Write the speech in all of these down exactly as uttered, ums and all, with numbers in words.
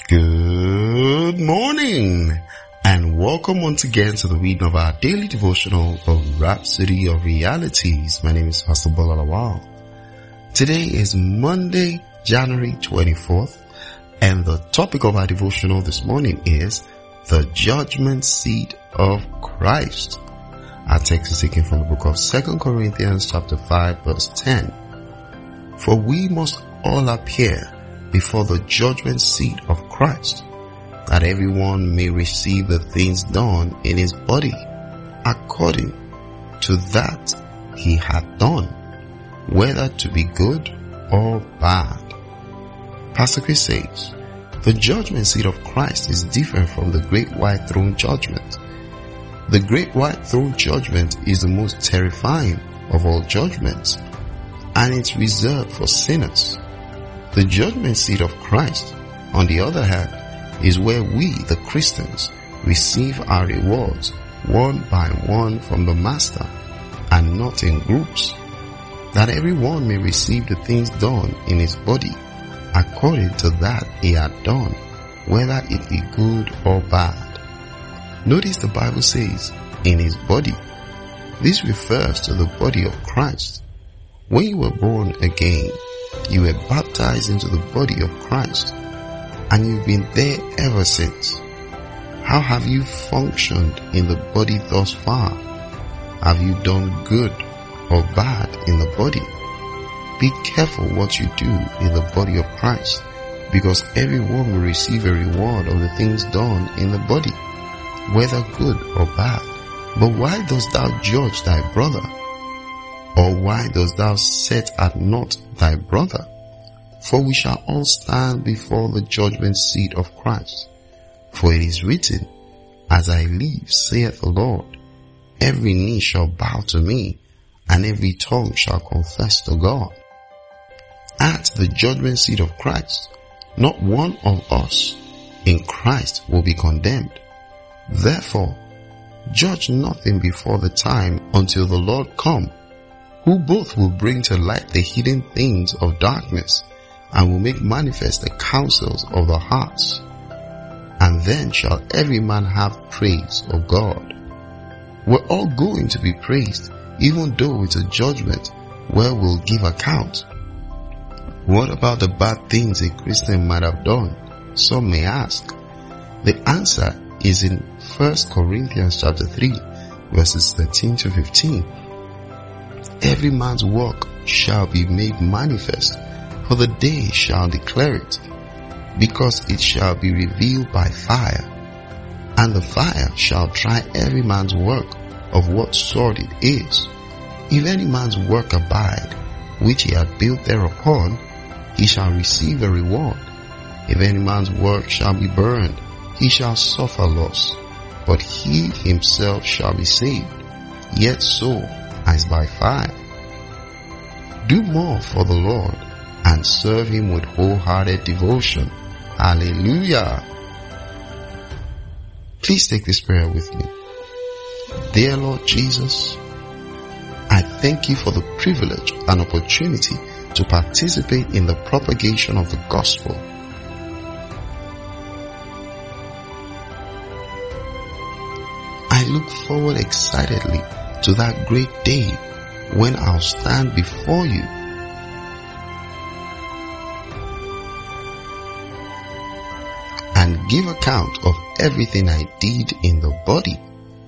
Good morning and welcome once again to the reading of our daily devotional of Rhapsody of Realities. My name is Pastor Bola Lawal. Today is Monday, January twenty-fourth, and the topic of our devotional this morning is the judgment seat of Christ. Our text is taken from the book of Second Corinthians chapter five verse ten. For we must all appear before the judgment seat of Christ, that everyone may receive the things done in his body, according to that he hath done, whether to be good or bad. Pastor Chris says, the judgment seat of Christ is different from the great white throne judgment. The great white throne judgment is the most terrifying of all judgments, and it's reserved for sinners. The judgment seat of Christ, on the other hand, is where we, the Christians, receive our rewards one by one from the Master, and not in groups, that everyone may receive the things done in his body, according to that he had done, whether it be good or bad. Notice the Bible says, in his body. This refers to the body of Christ. When you were born again, you were baptized into the body of Christ, and you've been there ever since. How have you functioned in the body thus far? Have you done good or bad in the body? Be careful what you do in the body of Christ, because everyone will receive a reward of the things done in the body, whether good or bad. But why dost thou judge thy brother? Or why dost thou set at naught thy brother? For we shall all stand before the judgment seat of Christ. For it is written, As I live, saith the Lord, every knee shall bow to me, and every tongue shall confess to God. At the judgment seat of Christ, not one of us in Christ will be condemned. Therefore, judge nothing before the time until the Lord come, who both will bring to light the hidden things of darkness, and will make manifest the counsels of the hearts. And then shall every man have praise of God. We're all going to be praised, even though it's a judgment where we'll give account. What about the bad things a Christian might have done? Some may ask. The answer is in First Corinthians chapter three, verses thirteen to fifteen. Every man's work shall be made manifest, for the day shall declare it, because it shall be revealed by fire. And the fire shall try every man's work of what sort it is. If any man's work abide, which he hath built thereupon, he shall receive a reward. If any man's work shall be burned, he shall suffer loss, but he himself shall be saved, yet so as by fire. Do more for the Lord and serve him with wholehearted devotion. Hallelujah. Please take this prayer with me. Dear Lord Jesus, I thank you for the privilege and opportunity to participate in the propagation of the gospel. I look forward excitedly to that great day when I'll stand before you and give account of everything I did in the body.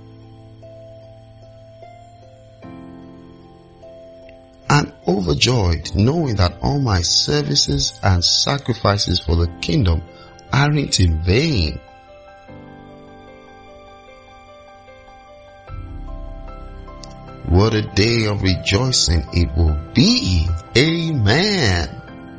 I'm overjoyed knowing that all my services and sacrifices for the kingdom aren't in vain. What a day of rejoicing it will be. Amen.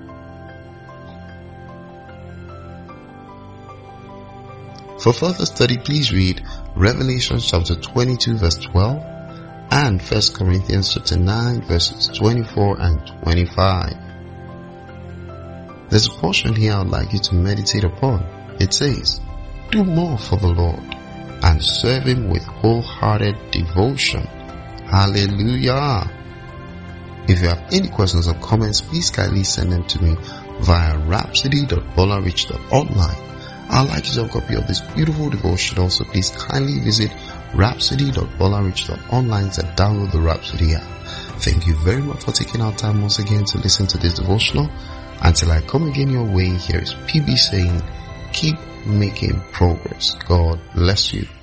For further study, please read Revelation chapter twenty-two verse twelve and First Corinthians chapter nine verses twenty-four and twenty-five. There's a portion here I'd like you to meditate upon. It says, do more for the Lord and serve him with wholehearted devotion. Hallelujah. If you have any questions or comments, please kindly send them to me via rhapsody dot bolarich dot online. I'd like you to have a copy of this beautiful devotional, so please kindly visit rhapsody dot bolarich dot online to download the Rhapsody app. Thank you very much for taking our time once again to listen to this devotional. Until I come again your way, here is P B saying, keep making progress. God bless you.